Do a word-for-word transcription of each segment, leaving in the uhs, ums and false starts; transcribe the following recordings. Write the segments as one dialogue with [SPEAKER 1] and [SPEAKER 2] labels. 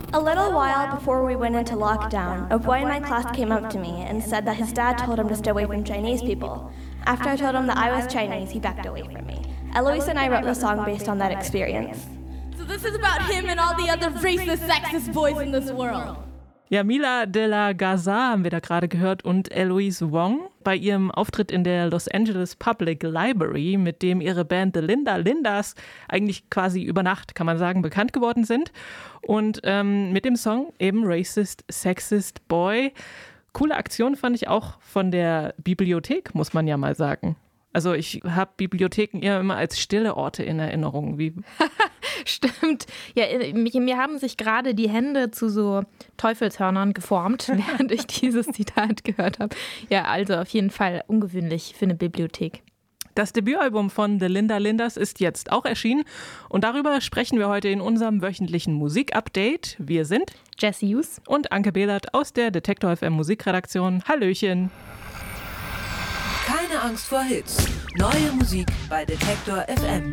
[SPEAKER 1] A little while before we went into lockdown, a boy in my class came up to me and said that his dad told him to stay away from Chinese people. After I told him that I was Chinese, he backed away from me. Eloise and I wrote the song based on that experience.
[SPEAKER 2] So this is about him and all the other racist, sexist boys in this world.
[SPEAKER 3] Ja, Mila de la Garza haben wir da gerade gehört und Eloise Wong bei ihrem Auftritt in der Los Angeles Public Library, mit dem ihre Band The Linda Lindas eigentlich quasi über Nacht, kann man sagen, bekannt geworden sind. Und ähm, mit dem Song eben Racist, Sexist Boy. Coole Aktion fand ich auch von der Bibliothek, muss man ja mal sagen. Also ich habe Bibliotheken eher immer als stille Orte in Erinnerung. Wie
[SPEAKER 4] Stimmt. Ja, mir, mir haben sich gerade die Hände zu so Teufelshörnern geformt, während ich dieses Zitat gehört habe. Ja, also auf jeden Fall ungewöhnlich für eine Bibliothek.
[SPEAKER 3] Das Debütalbum von The Linda Lindas ist jetzt auch erschienen und darüber sprechen wir heute in unserem wöchentlichen Musikupdate. Wir sind
[SPEAKER 4] Jesse Hughes
[SPEAKER 3] und Anke Behlert aus der Detektor F M Musikredaktion. Hallöchen.
[SPEAKER 5] Keine Angst vor Hits. Neue Musik bei Detektor F M.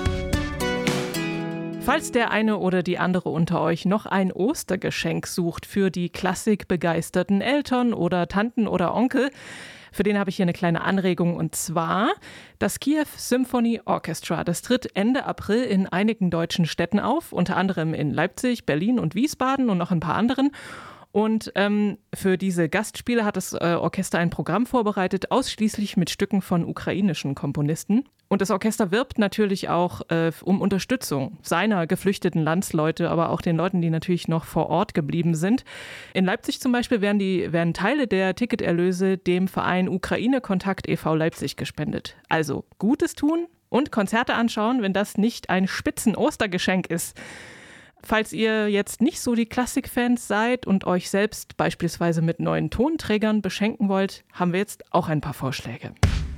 [SPEAKER 3] Falls der eine oder die andere unter euch noch ein Ostergeschenk sucht für die klassikbegeisterten Eltern oder Tanten oder Onkel, für den habe ich hier eine kleine Anregung, und zwar das Kiew Symphony Orchestra. Das tritt Ende April in einigen deutschen Städten auf, unter anderem in Leipzig, Berlin und Wiesbaden und noch ein paar anderen. Und ähm, für diese Gastspiele hat das äh, Orchester ein Programm vorbereitet, ausschließlich mit Stücken von ukrainischen Komponisten. Und das Orchester wirbt natürlich auch äh, um Unterstützung seiner geflüchteten Landsleute, aber auch den Leuten, die natürlich noch vor Ort geblieben sind. In Leipzig zum Beispiel werden, die, werden Teile der Ticketerlöse dem Verein Ukraine Kontakt e V Leipzig gespendet. Also Gutes tun und Konzerte anschauen, wenn das nicht ein Spitzen-Ostergeschenk ist. Falls ihr jetzt nicht so die Klassikfans seid und euch selbst beispielsweise mit neuen Tonträgern beschenken wollt, haben wir jetzt auch ein paar Vorschläge.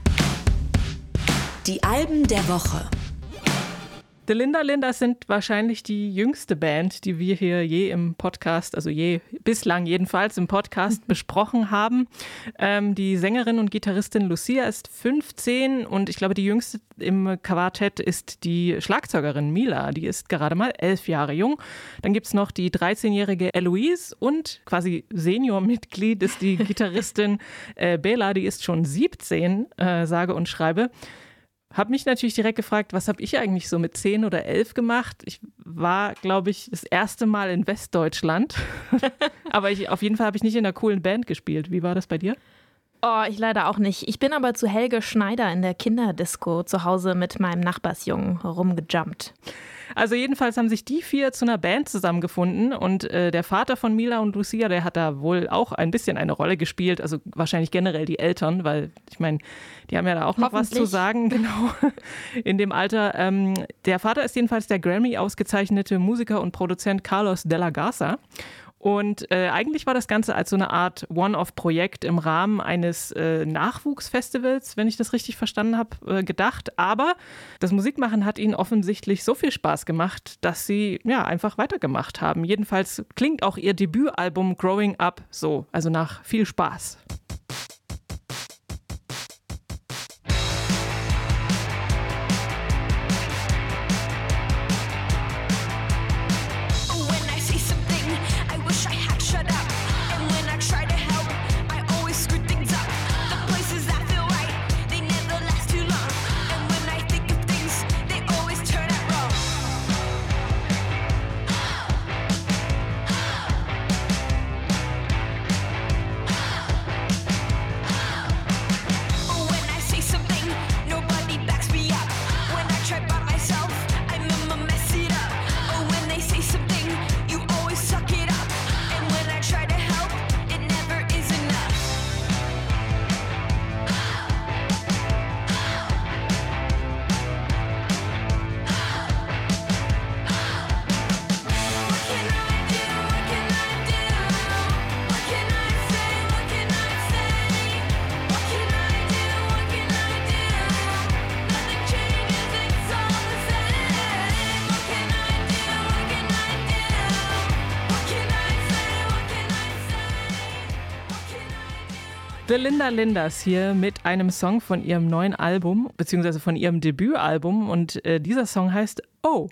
[SPEAKER 5] Die Alben der Woche.
[SPEAKER 3] The Linda Lindas sind wahrscheinlich die jüngste Band, die wir hier je im Podcast, also je bislang jedenfalls im Podcast besprochen haben. Ähm, die Sängerin und Gitarristin Lucia ist fünfzehn und ich glaube, die jüngste im Quartett ist die Schlagzeugerin Mila, die ist gerade mal elf Jahre jung. Dann gibt es noch die dreizehnjährige Eloise und quasi Seniormitglied ist die Gitarristin äh, Bela, die ist schon siebzehn, äh, sage und schreibe. Habe mich natürlich direkt gefragt, was habe ich eigentlich so mit zehn oder elf gemacht? Ich war, glaube ich, das erste Mal in Westdeutschland. Aber ich, auf jeden Fall habe ich nicht in einer coolen Band gespielt. Wie war das bei dir?
[SPEAKER 4] Oh, ich leider auch nicht. Ich bin aber zu Helge Schneider in der Kinderdisco zu Hause mit meinem Nachbarsjungen rumgejumpt.
[SPEAKER 3] Also jedenfalls haben sich die vier zu einer Band zusammengefunden und äh, der Vater von Mila und Lucia, der hat da wohl auch ein bisschen eine Rolle gespielt, also wahrscheinlich generell die Eltern, weil ich meine, die haben ja da auch noch was zu sagen, genau, in dem Alter. Ähm, der Vater ist jedenfalls der Grammy ausgezeichnete Musiker und Produzent Carlos de la Garza. Und äh, eigentlich war das Ganze als so eine Art One-Off-Projekt im Rahmen eines äh, Nachwuchsfestivals, wenn ich das richtig verstanden habe, äh, gedacht. Aber das Musikmachen hat ihnen offensichtlich so viel Spaß gemacht, dass sie ja einfach weitergemacht haben. Jedenfalls klingt auch ihr Debütalbum Growing Up so, also nach viel Spaß. The Linda Lindas hier mit einem Song von ihrem neuen Album, beziehungsweise von ihrem Debütalbum. Und äh, dieser Song heißt Oh.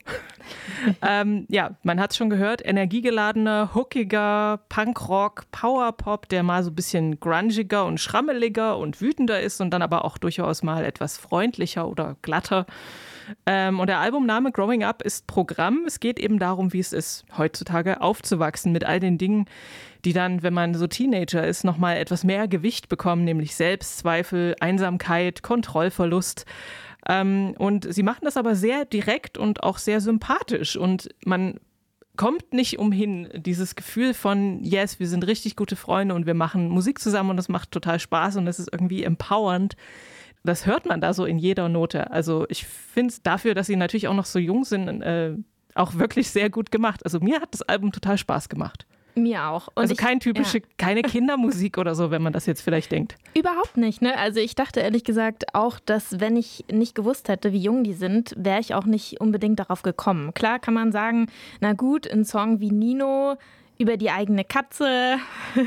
[SPEAKER 3] ähm, ja, man hat es schon gehört, energiegeladener, hookiger Punkrock, Powerpop, der mal so ein bisschen grungiger und schrammeliger und wütender ist und dann aber auch durchaus mal etwas freundlicher oder glatter. Ähm, und der Albumname Growing Up ist Programm. Es geht eben darum, wie es ist, heutzutage aufzuwachsen mit all den Dingen, die dann, wenn man so Teenager ist, nochmal etwas mehr Gewicht bekommen, nämlich Selbstzweifel, Einsamkeit, Kontrollverlust. Ähm, und sie machen das aber sehr direkt und auch sehr sympathisch. Und man kommt nicht umhin, dieses Gefühl von, yes, wir sind richtig gute Freunde und wir machen Musik zusammen und das macht total Spaß und es ist irgendwie empowernd. Das hört man da so in jeder Note. Also ich finde es dafür, dass sie natürlich auch noch so jung sind, äh, auch wirklich sehr gut gemacht. Also mir hat das Album total Spaß gemacht.
[SPEAKER 4] Mir auch. Und
[SPEAKER 3] also
[SPEAKER 4] ich,
[SPEAKER 3] kein typische, ja. keine Kindermusik oder so, wenn man das jetzt vielleicht denkt.
[SPEAKER 4] Überhaupt nicht, ne? Also ich dachte ehrlich gesagt auch, dass wenn ich nicht gewusst hätte, wie jung die sind, wäre ich auch nicht unbedingt darauf gekommen. Klar kann man sagen, na gut, ein Song wie Nino über die eigene Katze,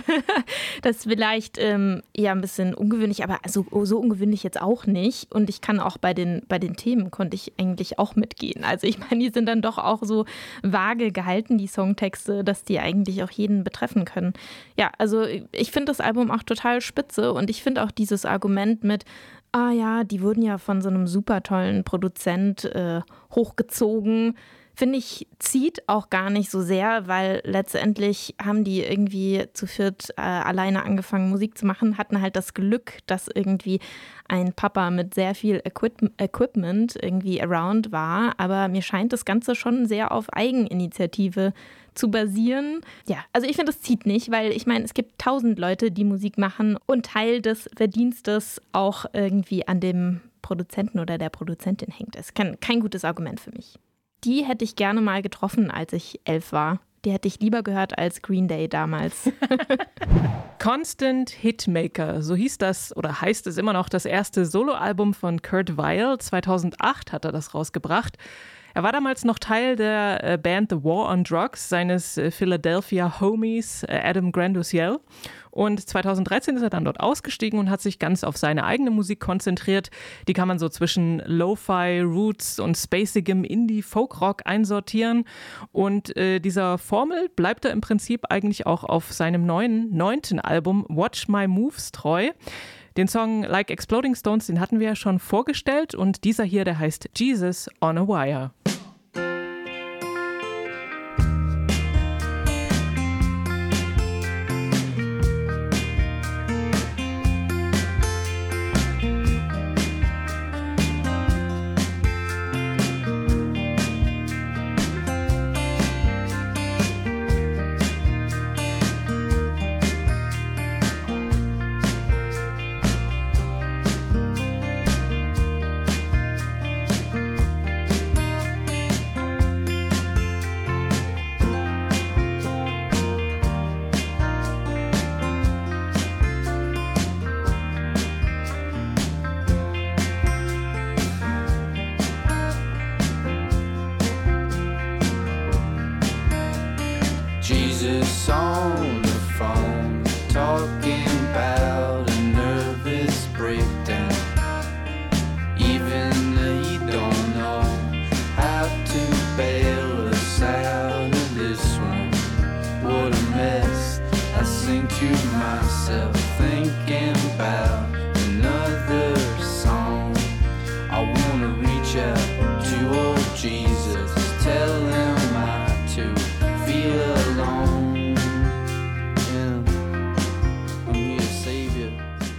[SPEAKER 4] das ist vielleicht ähm, eher ein bisschen ungewöhnlich, aber so, so ungewöhnlich jetzt auch nicht. Und ich kann auch bei den, bei den Themen konnte ich eigentlich auch mitgehen. Also ich meine, die sind dann doch auch so vage gehalten, die Songtexte, dass die eigentlich auch jeden betreffen können. Ja, also ich finde das Album auch total spitze und ich finde auch dieses Argument mit, ah ja, die wurden ja von so einem super tollen Produzent äh, hochgezogen, finde ich, zieht auch gar nicht so sehr, weil letztendlich haben die irgendwie zu viert äh, alleine angefangen, Musik zu machen, hatten halt das Glück, dass irgendwie ein Papa mit sehr viel Equip- Equipment irgendwie around war. Aber mir scheint das Ganze schon sehr auf Eigeninitiative zu basieren. Ja, also ich finde, das zieht nicht, weil ich meine, es gibt tausend Leute, die Musik machen und Teil des Verdienstes auch irgendwie an dem Produzenten oder der Produzentin hängt. Das ist kein, kein gutes Argument für mich. Die hätte ich gerne mal getroffen, als ich elf war. Die hätte ich lieber gehört als Green Day damals.
[SPEAKER 3] Constant Hitmaker, so hieß das oder heißt es immer noch, das erste Soloalbum von Kurt Weill. zweitausendacht hat er das rausgebracht. Er war damals noch Teil der Band The War on Drugs seines Philadelphia Homies Adam Granduciel. Und zweitausenddreizehn ist er dann dort ausgestiegen und hat sich ganz auf seine eigene Musik konzentriert. Die kann man so zwischen Lo-Fi, Roots und spacigem Indie-Folk-Rock einsortieren. Und äh, dieser Formel bleibt er im Prinzip eigentlich auch auf seinem neuen, neunten Album Watch My Moves treu. Den Song Like Exploding Stones, den hatten wir ja schon vorgestellt. Und dieser hier, der heißt Jesus on a Wire.
[SPEAKER 6] Jesus on the phone, talking about a nervous breakdown. Even he don't know how to bail us out of this one. What a mess, I sing to myself, thinking about another song. I wanna reach out to old Jesus, tell him I too feel alone, and I'm here to save you.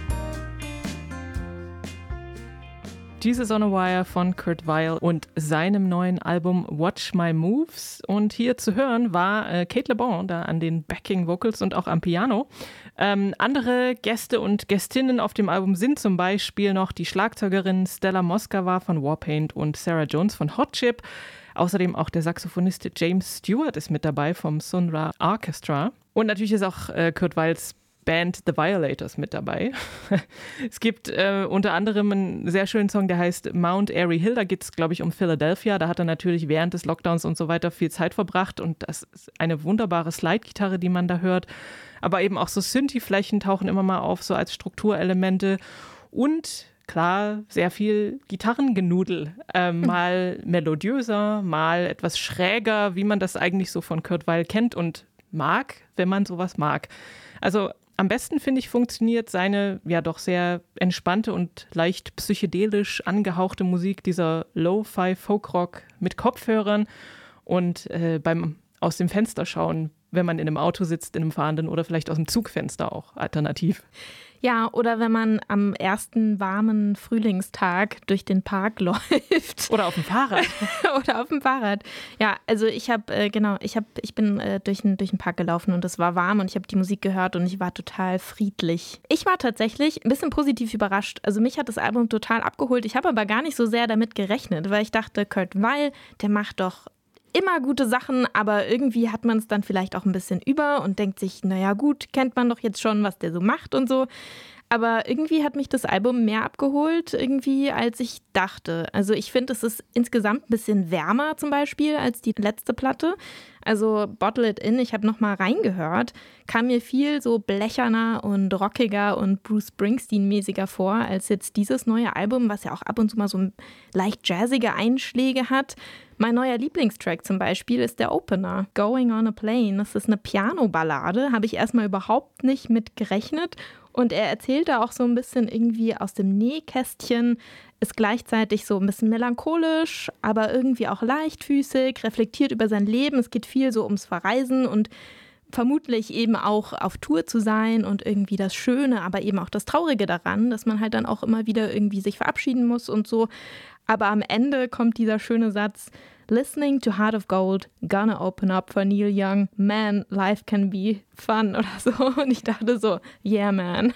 [SPEAKER 3] Jesus on a Wire von Kurt Weill und seinem neuen Album Watch My Moves. Und hier zu hören war äh, Kate LeBon da an den Backing Vocals und auch am Piano. Ähm, andere Gäste und Gästinnen auf dem Album sind zum Beispiel noch die Schlagzeugerin Stella Moskova von Warpaint und Sarah Jones von Hot Chip. Außerdem auch der Saxophonist James Stewart ist mit dabei vom Sun Ra Orchestra. Und natürlich ist auch äh, Kurt Weills Band The Violators mit dabei. Es gibt äh, unter anderem einen sehr schönen Song, der heißt Mount Airy Hill. Da geht es, glaube ich, um Philadelphia. Da hat er natürlich während des Lockdowns und so weiter viel Zeit verbracht. Und das ist eine wunderbare Slide-Gitarre, die man da hört. Aber eben auch so Synthi-Flächen tauchen immer mal auf, so als Strukturelemente. Und klar sehr viel Gitarrengenudel. Äh, mal melodiöser, mal etwas schräger, wie man das eigentlich so von Kurt Weill kennt und mag, wenn man sowas mag. Also am besten, finde ich, funktioniert seine ja doch sehr entspannte und leicht psychedelisch angehauchte Musik, dieser Lo-Fi-Folkrock mit Kopfhörern und äh, beim aus dem Fenster schauen, wenn man in einem Auto sitzt, in einem fahrenden oder vielleicht aus dem Zugfenster auch alternativ.
[SPEAKER 4] Ja, oder wenn man am ersten warmen Frühlingstag durch den Park läuft.
[SPEAKER 3] Oder auf dem Fahrrad.
[SPEAKER 4] Oder auf dem Fahrrad. Ja, also ich habe, äh, genau, ich, hab, ich bin äh, durch, den, durch den Park gelaufen und es war warm und ich habe die Musik gehört und ich war total friedlich. Ich war tatsächlich ein bisschen positiv überrascht. Also mich hat das Album total abgeholt. Ich habe aber gar nicht so sehr damit gerechnet, weil ich dachte, Kurt Weill, der macht doch immer gute Sachen, aber irgendwie hat man es dann vielleicht auch ein bisschen über und denkt sich, naja gut, kennt man doch jetzt schon, was der so macht und so. Aber irgendwie hat mich das Album mehr abgeholt, irgendwie, als ich dachte. Also ich finde, es ist insgesamt ein bisschen wärmer zum Beispiel als die letzte Platte. Also Bottle It In, ich habe nochmal reingehört, kam mir viel so blecherner und rockiger und Bruce Springsteen-mäßiger vor als jetzt dieses neue Album, was ja auch ab und zu mal so leicht jazzige Einschläge hat. Mein neuer Lieblingstrack zum Beispiel ist der Opener, Going on a Plane. Das ist eine Piano-Ballade, habe ich erstmal überhaupt nicht mit gerechnet. Und er erzählt da auch so ein bisschen irgendwie aus dem Nähkästchen, ist gleichzeitig so ein bisschen melancholisch, aber irgendwie auch leichtfüßig, reflektiert über sein Leben. Es geht viel so ums Verreisen und vermutlich eben auch auf Tour zu sein und irgendwie das Schöne, aber eben auch das Traurige daran, dass man halt dann auch immer wieder irgendwie sich verabschieden muss und so. Aber am Ende kommt dieser schöne Satz, Listening to Heart of Gold, gonna open up for Neil Young, man, life can be fun oder so. Und ich dachte so, yeah, man.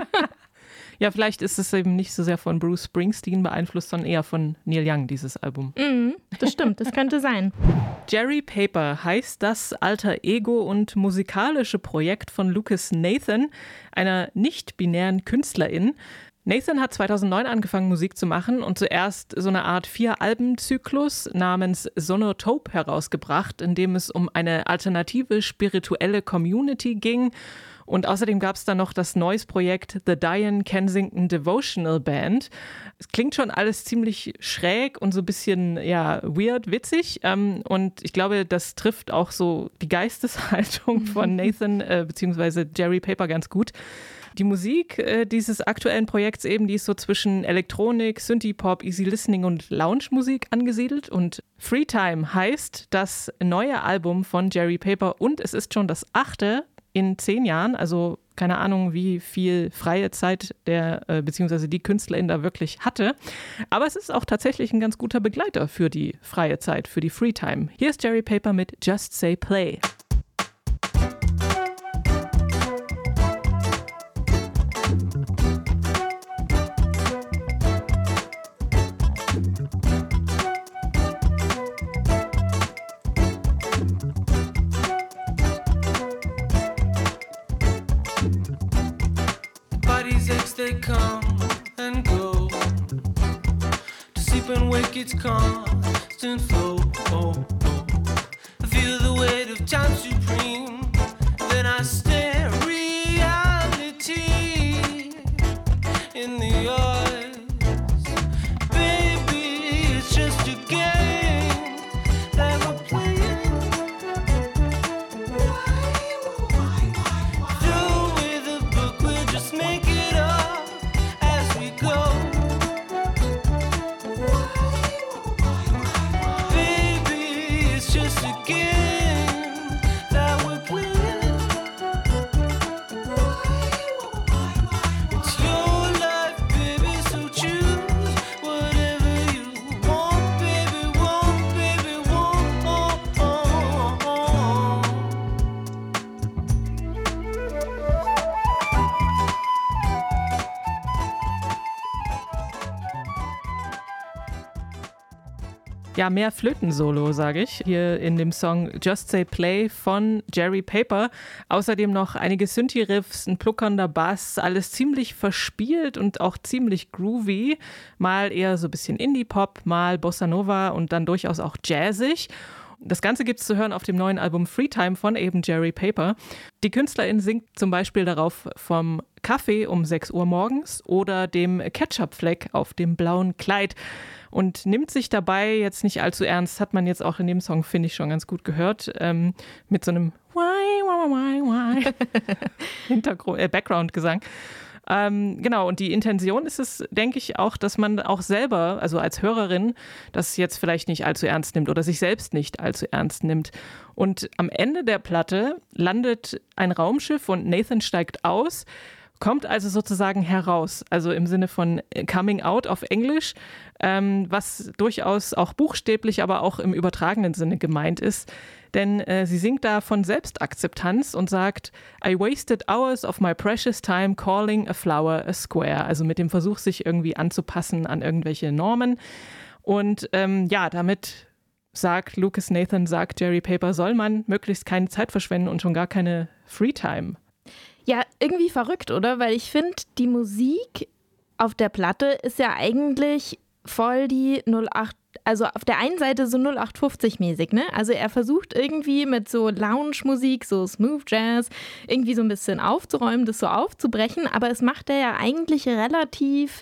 [SPEAKER 3] Ja, vielleicht ist es eben nicht so sehr von Bruce Springsteen beeinflusst, sondern eher von Neil Young, dieses Album.
[SPEAKER 4] Mm, das stimmt, das könnte sein.
[SPEAKER 3] Jerry Paper heißt das alter Ego und musikalische Projekt von Lucas Nathan, einer nicht-binären Künstlerin. Nathan hat zweitausendneun angefangen, Musik zu machen und zuerst so eine Art Vier-Alben-Zyklus namens Sonotope herausgebracht, in dem es um eine alternative spirituelle Community ging. Und außerdem gab es dann noch das neues Projekt The Diane Kensington Devotional Band. Es klingt schon alles ziemlich schräg und so ein bisschen ja, weird, witzig. Und ich glaube, das trifft auch so die Geisteshaltung von Nathan äh, bzw. Jerry Paper ganz gut. Die Musik äh, dieses aktuellen Projekts eben, die ist so zwischen Elektronik, Synthie-Pop, Easy Listening und Lounge-Musik angesiedelt. Und Freetime heißt das neue Album von Jerry Paper und es ist schon das achte in zehn Jahren. Also keine Ahnung, wie viel freie Zeit der äh, beziehungsweise die Künstlerin da wirklich hatte. Aber es ist auch tatsächlich ein ganz guter Begleiter für die freie Zeit, für die Freetime. Hier ist Jerry Paper mit Just Say Play.
[SPEAKER 6] They come and go. To sleep and wake, it's constant flow. Oh, oh. I feel the weight of time supreme. Then I stare reality in the eyes. Baby, it's just a game that we're playing. Through with a book, we'll just make it up.
[SPEAKER 3] Ja, mehr Flötensolo, sage ich, hier in dem Song Just Say Play von Jerry Paper. Außerdem noch einige Synthie-Riffs, ein pluckernder Bass, alles ziemlich verspielt und auch ziemlich groovy. Mal eher so ein bisschen Indie-Pop, mal Bossa Nova und dann durchaus auch jazzig. Das Ganze gibt es zu hören auf dem neuen Album Freetime von eben Jerry Paper. Die Künstlerin singt zum Beispiel darauf vom Kaffee um sechs Uhr morgens oder dem Ketchup-Fleck auf dem blauen Kleid und nimmt sich dabei jetzt nicht allzu ernst, hat man jetzt auch in dem Song, finde ich, schon ganz gut gehört, ähm, mit so einem Why, why, why, why Hintergrund, äh, Background-Gesang. Ähm, genau, und die Intention ist es, denke ich, auch, dass man auch selber, also als Hörerin, das jetzt vielleicht nicht allzu ernst nimmt oder sich selbst nicht allzu ernst nimmt. Und am Ende der Platte landet ein Raumschiff und Nathan steigt aus, kommt also sozusagen heraus, also im Sinne von coming out auf Englisch, ähm, was durchaus auch buchstäblich, aber auch im übertragenen Sinne gemeint ist. Denn äh, sie singt da von Selbstakzeptanz und sagt, I wasted hours of my precious time calling a flower a square. Also mit dem Versuch, sich irgendwie anzupassen an irgendwelche Normen. Und ähm, ja, damit sagt Lucas Nathan, sagt Jerry Paper, soll man möglichst keine Zeit verschwenden und schon gar keine Freetime.
[SPEAKER 4] Ja, irgendwie verrückt, oder? Weil ich finde, die Musik auf der Platte ist ja eigentlich voll die null acht, also auf der einen Seite so null acht fünfzig mäßig, ne? Also er versucht irgendwie mit so Lounge-Musik, so Smooth Jazz, irgendwie so ein bisschen aufzuräumen, das so aufzubrechen, aber es macht er ja eigentlich relativ,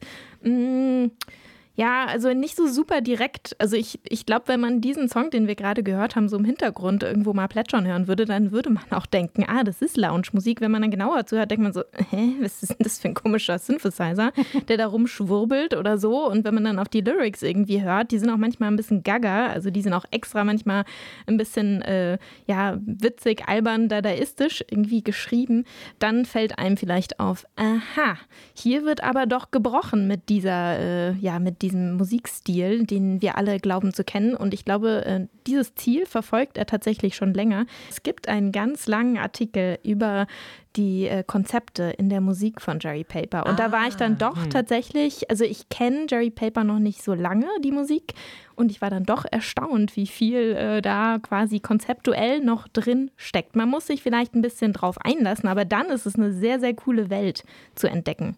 [SPEAKER 4] mh, ja, also nicht so super direkt. Also ich, ich glaube, wenn man diesen Song, den wir gerade gehört haben, so im Hintergrund irgendwo mal plätschern hören würde, dann würde man auch denken, ah, das ist Lounge-Musik. Wenn man dann genauer zuhört, denkt man so, hä, was ist denn das für ein komischer Synthesizer, der da rumschwurbelt oder so. Und wenn man dann auf die Lyrics irgendwie hört, die sind auch manchmal ein bisschen gaga, also die sind auch extra manchmal ein bisschen, äh, ja, witzig, albern, dadaistisch irgendwie geschrieben, dann fällt einem vielleicht auf, aha, hier wird aber doch gebrochen mit dieser, äh, ja, mit diesem Musikstil, den wir alle glauben zu kennen. Und ich glaube, dieses Ziel verfolgt er tatsächlich schon länger. Es gibt einen ganz langen Artikel über die Konzepte in der Musik von Jerry Paper. Und ah, da war ich dann doch hm. tatsächlich, also ich kenne Jerry Paper noch nicht so lange, die Musik. Und ich war dann doch erstaunt, wie viel äh, da quasi konzeptuell noch drin steckt. Man muss sich vielleicht ein bisschen drauf einlassen, aber dann ist es eine sehr, sehr coole Welt zu entdecken.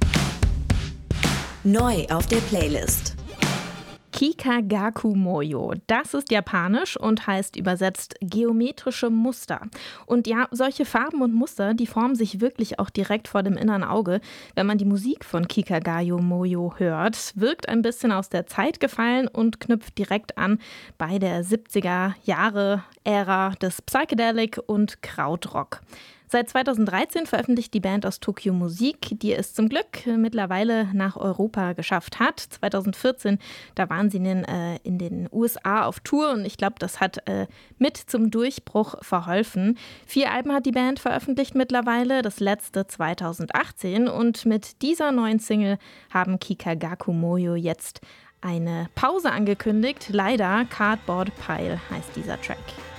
[SPEAKER 5] Neu auf der Playlist.
[SPEAKER 4] Kikagaku-moyo. Das ist japanisch und heißt übersetzt geometrische Muster. Und ja, solche Farben und Muster, die formen sich wirklich auch direkt vor dem inneren Auge. Wenn man die Musik von Kikagaku-moyo hört, wirkt ein bisschen aus der Zeit gefallen und knüpft direkt an bei der siebziger Jahre Ära des Psychedelic und Krautrock. Seit zweitausenddreizehn veröffentlicht die Band aus Tokio Musik, die es zum Glück mittlerweile nach Europa geschafft hat. zweitausendvierzehn, da waren sie in den, äh, in den U S A auf Tour und ich glaube, das hat äh, mit zum Durchbruch verholfen. Vier Alben hat die Band veröffentlicht mittlerweile, das letzte zweitausendachtzehn. Und mit dieser neuen Single haben Kikagaku-moyo jetzt eine Pause angekündigt. Leider, Cardboard Pile heißt dieser Track.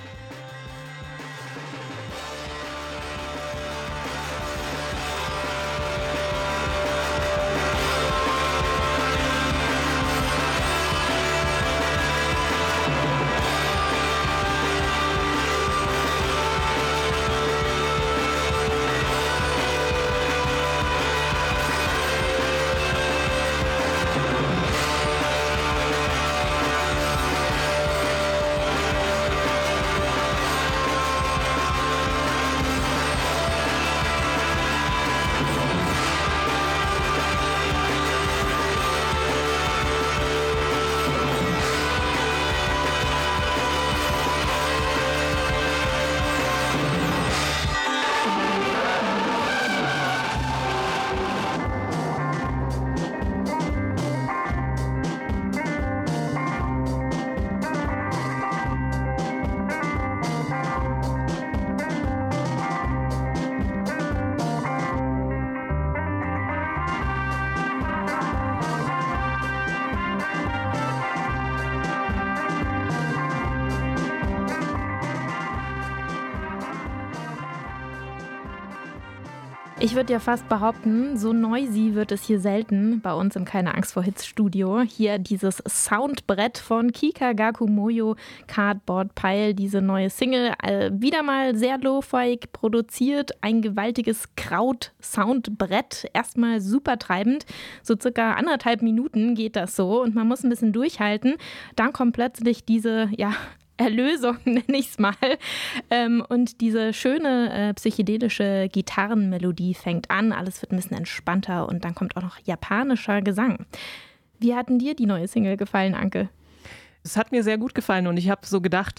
[SPEAKER 4] Ich würde ja fast behaupten, so noisy wird es hier selten bei uns im Keine Angst vor Hits Studio. Hier dieses Soundbrett von Kikagaku-moyo, Cardboard Pile, diese neue Single. Äh, wieder mal sehr lo-fi produziert, ein gewaltiges Kraut-Soundbrett. Erstmal super treibend, so circa anderthalb Minuten geht das so und man muss ein bisschen durchhalten. Dann kommt plötzlich diese, ja, Erlösung, nenne ich es mal. Ähm, und diese schöne äh, psychedelische Gitarrenmelodie fängt an, alles wird ein bisschen entspannter und dann kommt auch noch japanischer Gesang. Wie hat denn dir die neue Single gefallen, Anke?
[SPEAKER 3] Es hat mir sehr gut gefallen und ich habe so gedacht,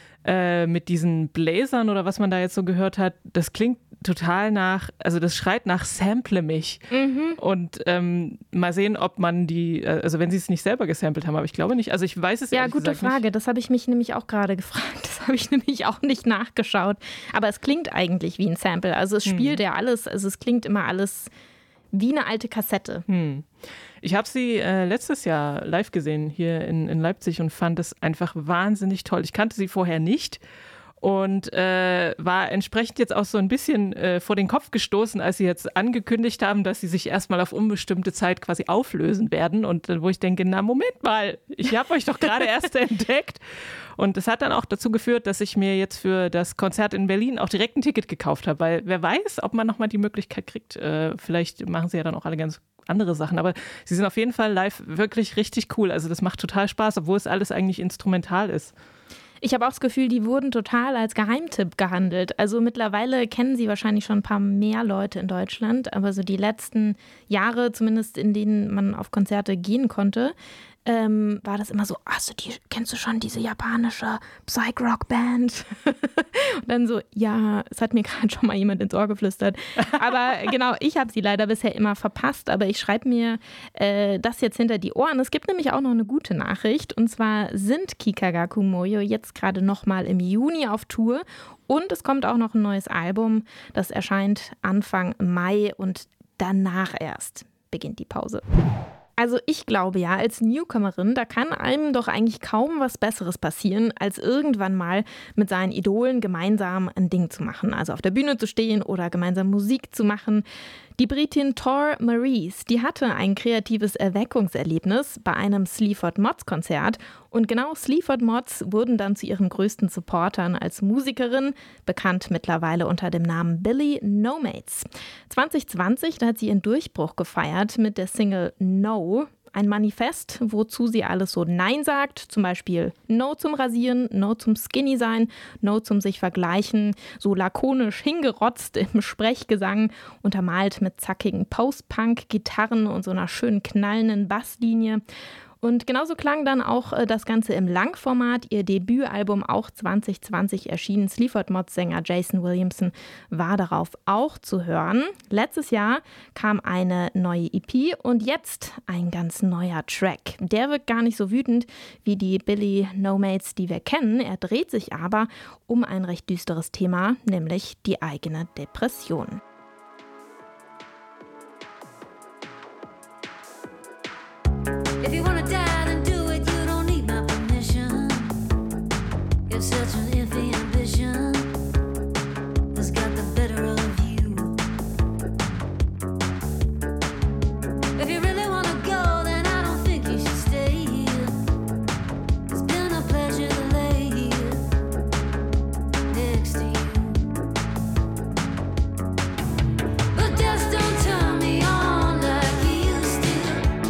[SPEAKER 3] äh, mit diesen Bläsern oder was man da jetzt so gehört hat, das klingt total nach, also das schreit nach Sample mich. Mhm. Und ähm, mal sehen, ob man die, also wenn sie es nicht selber gesampelt haben, aber ich glaube nicht, also ich weiß es
[SPEAKER 4] ja,
[SPEAKER 3] ehrlich
[SPEAKER 4] gute
[SPEAKER 3] gesagt
[SPEAKER 4] Frage,
[SPEAKER 3] nicht.
[SPEAKER 4] Das habe ich mich nämlich auch gerade gefragt, das habe ich nämlich auch nicht nachgeschaut, aber es klingt eigentlich wie ein Sample, also es spielt hm. ja alles, also es klingt immer alles wie eine alte Kassette.
[SPEAKER 3] Hm. Ich habe sie äh, letztes Jahr live gesehen hier in, in Leipzig und fand es einfach wahnsinnig toll. Ich kannte sie vorher nicht und äh, war entsprechend jetzt auch so ein bisschen äh, vor den Kopf gestoßen, als sie jetzt angekündigt haben, dass sie sich erstmal auf unbestimmte Zeit quasi auflösen werden. Und äh, wo ich denke, na Moment mal, ich habe euch doch gerade erst entdeckt. Und das hat dann auch dazu geführt, dass ich mir jetzt für das Konzert in Berlin auch direkt ein Ticket gekauft habe, weil wer weiß, ob man nochmal die Möglichkeit kriegt. Äh, vielleicht machen sie ja dann auch alle ganz andere Sachen, aber sie sind auf jeden Fall live wirklich richtig cool. Also das macht total Spaß, obwohl es alles eigentlich instrumental ist.
[SPEAKER 4] Ich habe auch das Gefühl, die wurden total als Geheimtipp gehandelt. Also mittlerweile kennen sie wahrscheinlich schon ein paar mehr Leute in Deutschland, aber so die letzten Jahre, zumindest in denen man auf Konzerte gehen konnte, ähm, war das immer so, hast du die, kennst du schon diese japanische Psych-Rock-Band? Und dann so, ja, es hat mir gerade schon mal jemand ins Ohr geflüstert. Aber genau, ich habe sie leider bisher immer verpasst, aber ich schreibe mir äh, das jetzt hinter die Ohren. Es gibt nämlich auch noch eine gute Nachricht und zwar sind Kikagaku Moyo jetzt gerade nochmal im Juni auf Tour und es kommt auch noch ein neues Album, das erscheint Anfang Mai und danach erst beginnt die Pause. Also ich glaube ja, als Newcomerin, da kann einem doch eigentlich kaum was Besseres passieren, als irgendwann mal mit seinen Idolen gemeinsam ein Ding zu machen. Also auf der Bühne zu stehen oder gemeinsam Musik zu machen. Die Britin Tor Maurice, die hatte ein kreatives Erweckungserlebnis bei einem Sleaford Mods Konzert und genau Sleaford Mods wurden dann zu ihren größten Supportern als Musikerin, bekannt mittlerweile unter dem Namen Billy Nomates. zwanzig zwanzig, da hat sie ihren Durchbruch gefeiert mit der Single No. Ein Manifest, wozu sie alles so Nein sagt, zum Beispiel No zum Rasieren, No zum Skinny sein, No zum sich vergleichen, so lakonisch hingerotzt im Sprechgesang, untermalt mit zackigen Post-Punk-Gitarren und so einer schönen knallenden Basslinie. Und genauso klang dann auch das Ganze im Langformat. Ihr Debütalbum, auch zwanzig zwanzig erschienen, Sleaford Mods Sänger Jason Williamson war darauf auch zu hören. Letztes Jahr kam eine neue E P und jetzt ein ganz neuer Track. Der wirkt gar nicht so wütend wie die Billy Nomates, die wir kennen. Er dreht sich aber um ein recht düsteres Thema, nämlich die eigene Depression.
[SPEAKER 7] If you wanna die, then do it, you don't need my permission. You're such an iffy ambition that's got the better of you. If you really wanna go, then I don't think you should stay here. It's been a pleasure to lay here next to you. But just don't turn me on like you used to.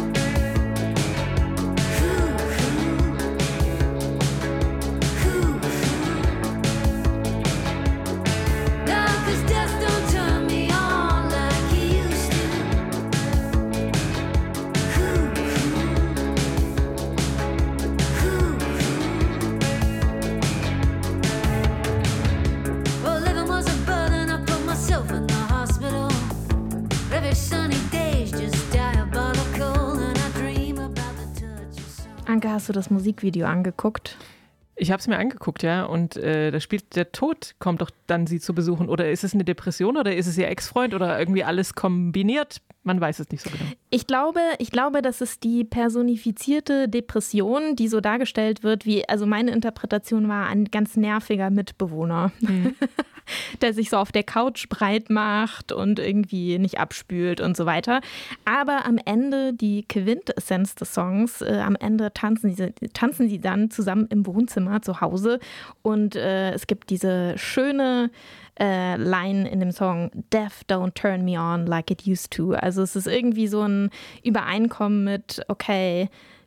[SPEAKER 4] Anke, hast du das Musikvideo angeguckt?
[SPEAKER 3] Ich habe es mir angeguckt, ja, und äh, da spielt der Tod, kommt doch dann sie zu besuchen. Oder ist es eine Depression oder ist es ihr Ex-Freund oder irgendwie alles kombiniert? Man weiß es nicht so genau.
[SPEAKER 4] Ich glaube, ich glaube, das ist die personifizierte Depression, die so dargestellt wird, wie, also meine Interpretation war ein ganz nerviger Mitbewohner, mhm. der sich so auf der Couch breit macht und irgendwie nicht abspült und so weiter. Aber am Ende, die Quintessenz des Songs, äh, am Ende tanzen sie, tanzen sie dann zusammen im Wohnzimmer zu Hause und äh, es gibt diese schöne äh, Line in dem Song, Death don't turn me on like it used to. Also es ist irgendwie so ein Übereinkommen mit, okay,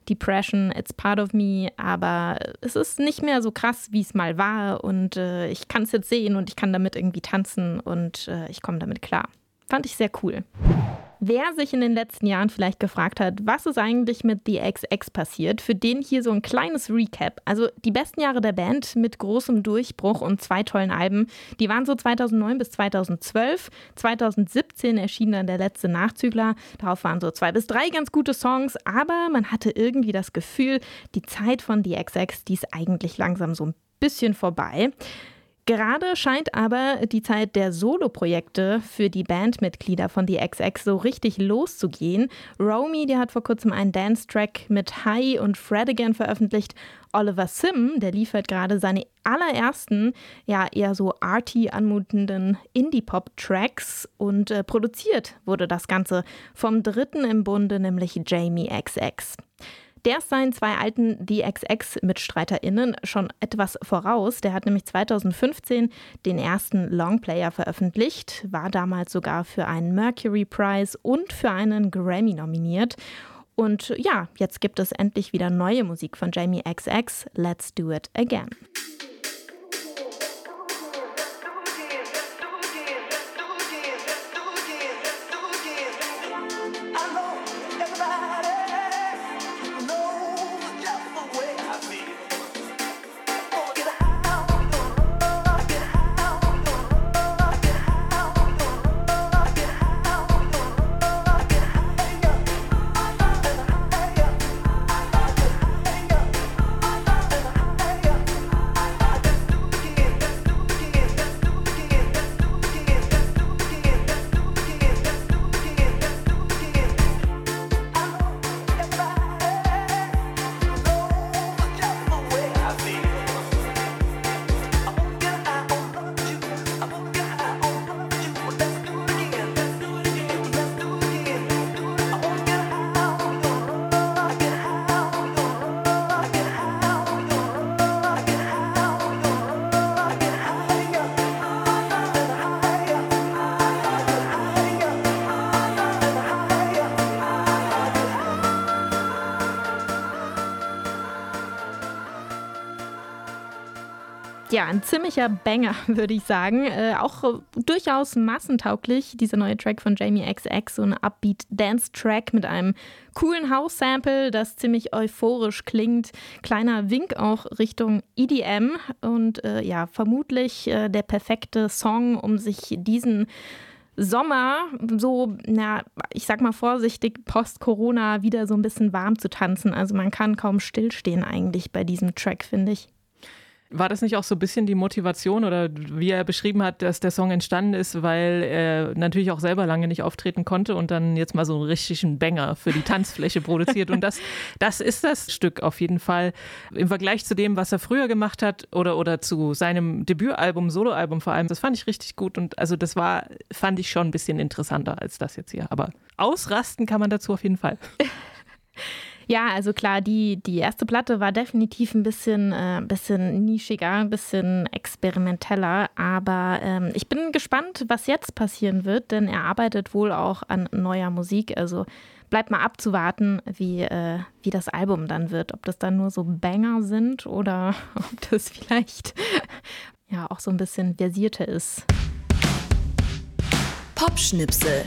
[SPEAKER 4] Depression, It's Part of Me, aber es ist nicht mehr so krass, wie es mal war und äh, ich kann es jetzt sehen und ich kann damit irgendwie tanzen und äh, ich komme damit klar. Fand ich sehr cool. Wer sich in den letzten Jahren vielleicht gefragt hat, was ist eigentlich mit The X X passiert, für den hier so ein kleines Recap. Also die besten Jahre der Band mit großem Durchbruch und zwei tollen Alben, die waren so zweitausendneun bis zweitausendzwölf. zweitausendsiebzehn erschien dann der letzte Nachzügler. Darauf waren so zwei bis drei ganz gute Songs, aber man hatte irgendwie das Gefühl, die Zeit von The X X, die ist eigentlich langsam so ein bisschen vorbei. Gerade scheint aber die Zeit der Soloprojekte für die Bandmitglieder von The X X so richtig loszugehen. Romy, die hat vor kurzem einen Dance-Track mit Hi und Fred Again veröffentlicht. Oliver Sim, der liefert gerade seine allerersten, ja eher so arty anmutenden Indie-Pop-Tracks und äh, produziert wurde das Ganze vom Dritten im Bunde, nämlich Jamie X X. Der ist seinen zwei alten The X X-MitstreiterInnen schon etwas voraus. Der hat nämlich zweitausendfünfzehn den ersten Longplayer veröffentlicht, war damals sogar für einen Mercury Prize und für einen Grammy nominiert. Und ja, jetzt gibt es endlich wieder neue Musik von Jamie X X. Let's do it again. Ja, ein ziemlicher Banger, würde ich sagen. Äh, auch äh, durchaus massentauglich, dieser neue Track von Jamie X X, so ein Upbeat-Dance-Track mit einem coolen House-Sample, das ziemlich euphorisch klingt. Kleiner Wink auch Richtung E D M und äh, ja, vermutlich äh, der perfekte Song, um sich diesen Sommer so, na, ich sag mal vorsichtig, post-Corona wieder so ein bisschen warm zu tanzen. Also man kann kaum stillstehen eigentlich bei diesem Track, finde ich.
[SPEAKER 3] War das nicht auch so ein bisschen die Motivation oder wie er beschrieben hat, dass der Song entstanden ist, weil er natürlich auch selber lange nicht auftreten konnte und dann jetzt mal so einen richtigen Banger für die Tanzfläche produziert und das, das ist das Stück auf jeden Fall im Vergleich zu dem, was er früher gemacht hat oder, oder zu seinem Debütalbum, Soloalbum vor allem, das fand ich richtig gut und also das war, fand ich schon ein bisschen interessanter als das jetzt hier, aber ausrasten kann man dazu auf jeden Fall.
[SPEAKER 4] Ja, also klar, die, die erste Platte war definitiv ein bisschen, äh, bisschen nischiger, ein bisschen experimenteller, aber ähm, ich bin gespannt, was jetzt passieren wird, denn er arbeitet wohl auch an neuer Musik, also bleibt mal abzuwarten, wie, äh, wie das Album dann wird, ob das dann nur so Banger sind oder ob das vielleicht ja auch so ein bisschen versierter ist.
[SPEAKER 5] Popschnipsel.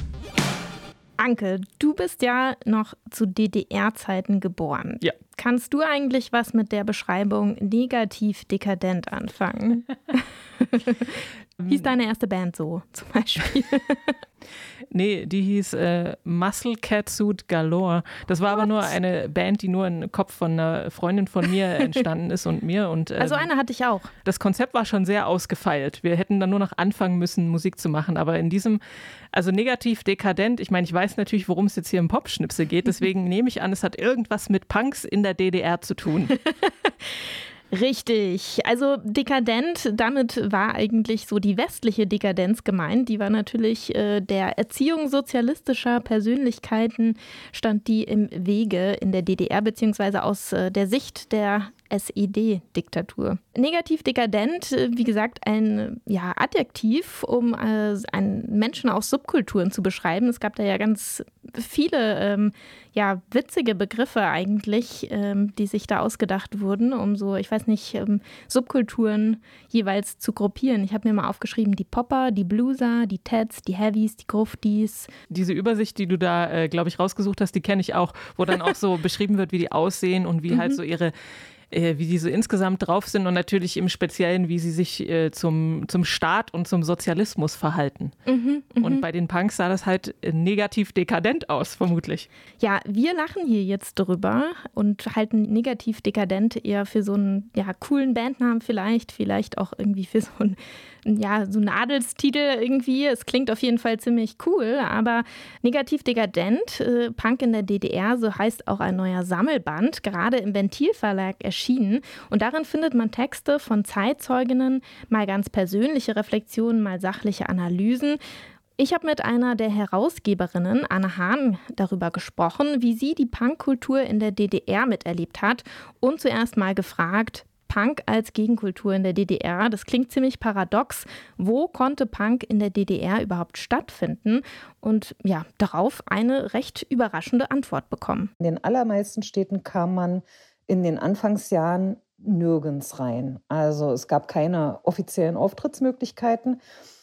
[SPEAKER 4] Anke, du bist ja noch zu D D R-Zeiten geboren.
[SPEAKER 3] Ja.
[SPEAKER 4] Kannst du eigentlich was mit der Beschreibung negativ dekadent anfangen? Hieß deine erste Band so zum Beispiel?
[SPEAKER 3] Nee, die hieß äh, Muscle Catsuit Galore. Das war What? aber nur eine Band, die nur im Kopf von einer Freundin von mir entstanden ist und mir. Und, ähm,
[SPEAKER 4] also eine hatte ich auch.
[SPEAKER 3] Das Konzept war schon sehr ausgefeilt. Wir hätten dann nur noch anfangen müssen, Musik zu machen. Aber in diesem, also negativ dekadent, ich meine, ich weiß natürlich, worum es jetzt hier im Popschnipsel geht. Deswegen nehme ich an, es hat irgendwas mit Punks in der D D R zu tun.
[SPEAKER 4] Richtig. Also dekadent, damit war eigentlich so die westliche Dekadenz gemeint. Die war natürlich äh, der Erziehung sozialistischer Persönlichkeiten, stand die im Wege in der D D R, beziehungsweise aus äh, der Sicht der S E D-Diktatur. Negativ dekadent, wie gesagt, ein ja, Adjektiv, um äh, einen Menschen aus Subkulturen zu beschreiben. Es gab da ja ganz viele ähm, ja, witzige Begriffe eigentlich, ähm, die sich da ausgedacht wurden, um so, ich weiß nicht, ähm, Subkulturen jeweils zu gruppieren. Ich habe mir mal aufgeschrieben, die Popper, die Blueser, die Teds, die Heavies, die Gruftis.
[SPEAKER 3] Diese Übersicht, die du da, äh, glaube ich, rausgesucht hast, die kenne ich auch, wo dann auch so beschrieben wird, wie die aussehen und wie mhm. halt so ihre wie die so insgesamt drauf sind und natürlich im Speziellen, wie sie sich äh, zum, zum Staat und zum Sozialismus verhalten. Mhm, und bei den Punks sah das halt negativ dekadent aus, vermutlich.
[SPEAKER 4] Ja, wir lachen hier jetzt drüber und halten negativ dekadent eher für so einen ja, coolen Bandnamen vielleicht, vielleicht auch irgendwie für so einen ja, so einen Adelstitel irgendwie. Es klingt auf jeden Fall ziemlich cool, aber negativ dekadent, äh, Punk in der D D R, so heißt auch ein neuer Sammelband, gerade im Ventilverlag erschienen. Und darin findet man Texte von Zeitzeuginnen, mal ganz persönliche Reflexionen, mal sachliche Analysen. Ich habe mit einer der Herausgeberinnen, Anne Hahn, darüber gesprochen, wie sie die Punkkultur in der D D R miterlebt hat und zuerst mal gefragt, Punk als Gegenkultur in der D D R, das klingt ziemlich paradox. Wo konnte Punk in der D D R überhaupt stattfinden? Und ja, darauf eine recht überraschende Antwort bekommen.
[SPEAKER 8] In den allermeisten Städten kam man in den Anfangsjahren nirgends rein. Also es gab keine offiziellen Auftrittsmöglichkeiten.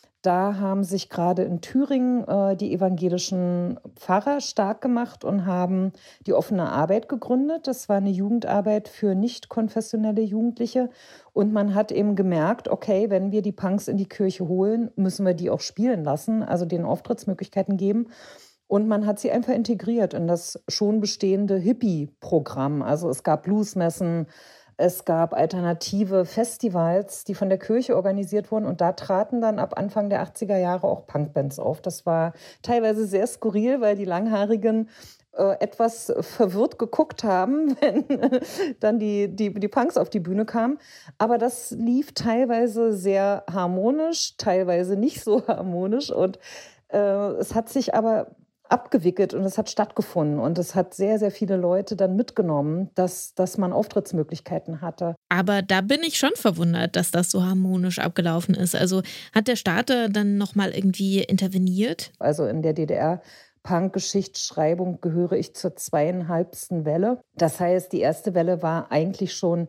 [SPEAKER 8] Da haben sich gerade in Thüringen äh, die evangelischen Pfarrer stark gemacht und haben die offene Arbeit gegründet. Das war eine Jugendarbeit für nicht konfessionelle Jugendliche. Und man hat eben gemerkt, okay, wenn wir die Punks in die Kirche holen, müssen wir die auch spielen lassen, also denen Auftrittsmöglichkeiten geben. Und man hat sie einfach integriert in das schon bestehende Hippie-Programm. Also es gab Bluesmessen, es gab alternative Festivals, die von der Kirche organisiert wurden. Und da traten dann ab Anfang der achtziger Jahre auch Punkbands auf. Das war teilweise sehr skurril, weil die Langhaarigen äh, etwas verwirrt geguckt haben, wenn äh, dann die, die, die Punks auf die Bühne kamen. Aber das lief teilweise sehr harmonisch, teilweise nicht so harmonisch. Und äh, es hat sich aber abgewickelt und es hat stattgefunden und es hat sehr, sehr viele Leute dann mitgenommen, dass, dass man Auftrittsmöglichkeiten hatte.
[SPEAKER 9] Aber da bin ich schon verwundert, dass das so harmonisch abgelaufen ist. Also hat der Staat dann nochmal irgendwie interveniert?
[SPEAKER 8] Also in der D D R Punk-Geschichtsschreibung gehöre ich zur zweieinhalbsten Welle. Das heißt, die erste Welle war eigentlich schon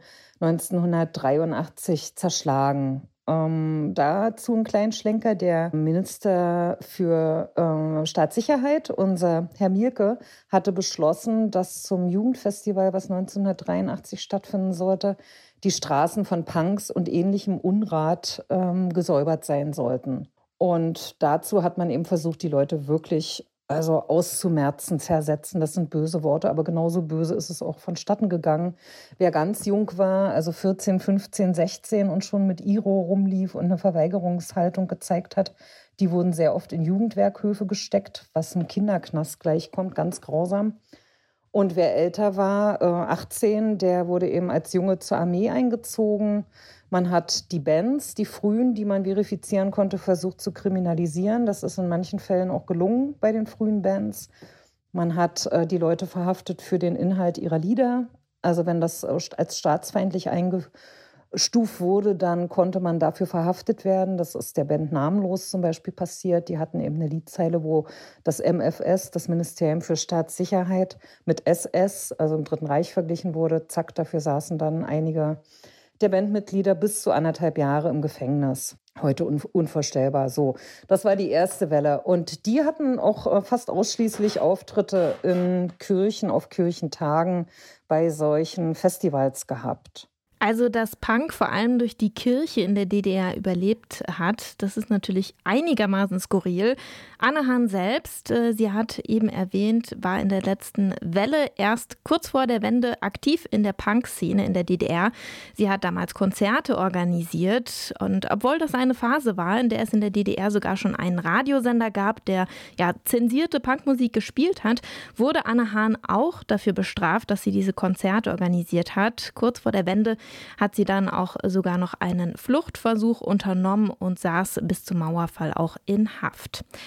[SPEAKER 8] neunzehnhundertdreiundachtzig zerschlagen. Ähm, dazu einen kleinen Schlenker. Der Minister für äh, Staatssicherheit, unser Herr Mielke, hatte beschlossen, dass zum Jugendfestival, was neunzehnhundertdreiundachtzig stattfinden sollte, die Straßen von Punks und ähnlichem Unrat ähm, gesäubert sein sollten. Und dazu hat man eben versucht, die Leute wirklich also auszumerzen, zersetzen, das sind böse Worte, aber genauso böse ist es auch vonstatten gegangen. Wer ganz jung war, also vierzehn, fünfzehn, sechzehn und schon mit Iro rumlief und eine Verweigerungshaltung gezeigt hat, die wurden sehr oft in Jugendwerkhöfe gesteckt, was einem Kinderknast gleichkommt, ganz grausam. Und wer älter war, äh, achtzehn, der wurde eben als Junge zur Armee eingezogen. Man hat die Bands, die frühen, die man verifizieren konnte, versucht zu kriminalisieren. Das ist in manchen Fällen auch gelungen bei den frühen Bands. Man hat äh, die Leute verhaftet für den Inhalt ihrer Lieder. Also wenn das als staatsfeindlich eingestuft wurde, dann konnte man dafür verhaftet werden. Das ist der Band Namenlos zum Beispiel passiert. Die hatten eben eine Liedzeile, wo das M F S, das Ministerium für Staatssicherheit, mit S S, also im Dritten Reich, verglichen wurde. Zack, dafür saßen dann einige der Bandmitglieder bis zu anderthalb Jahre im Gefängnis. Heute un- unvorstellbar. So, das war die erste Welle. Und die hatten auch fast ausschließlich Auftritte in Kirchen, auf Kirchentagen bei solchen Festivals gehabt.
[SPEAKER 4] Also, dass Punk vor allem durch die Kirche in der D D R überlebt hat, das ist natürlich einigermaßen skurril. Anne Hahn selbst, äh, sie hat eben erwähnt, war in der letzten Welle erst kurz vor der Wende aktiv in der Punk-Szene in der D D R. Sie hat damals Konzerte organisiert und obwohl das eine Phase war, in der es in der D D R sogar schon einen Radiosender gab, der ja zensierte Punkmusik gespielt hat, wurde Anne Hahn auch dafür bestraft, dass sie diese Konzerte organisiert hat. Kurz vor der Wende hat sie dann auch sogar noch einen Fluchtversuch unternommen und saß bis zum Mauerfall auch in Haft.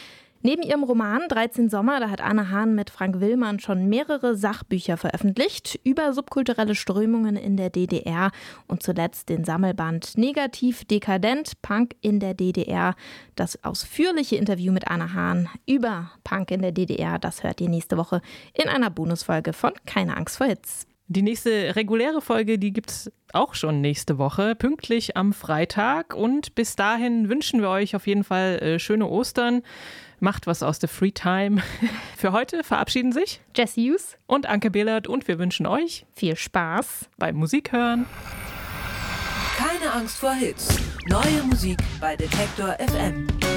[SPEAKER 4] Neben ihrem Roman dreizehn Sommer, da hat Anne Hahn mit Frank Willmann schon mehrere Sachbücher veröffentlicht über subkulturelle Strömungen in der D D R und zuletzt den Sammelband Negativ Dekadent, Punk in der D D R. Das ausführliche Interview mit Anne Hahn über Punk in der D D R, das hört ihr nächste Woche in einer Bonusfolge von Keine Angst vor Hits.
[SPEAKER 3] Die nächste reguläre Folge, die gibt's auch schon nächste Woche, pünktlich am Freitag. Und bis dahin wünschen wir euch auf jeden Fall äh, schöne Ostern. Macht was aus der Free Time. Für heute verabschieden sich
[SPEAKER 4] Jesse Hughes
[SPEAKER 3] und Anke Behlert und wir wünschen euch
[SPEAKER 4] viel Spaß
[SPEAKER 3] beim Musikhören.
[SPEAKER 5] Keine Angst vor Hits. Neue Musik bei Detektor F M.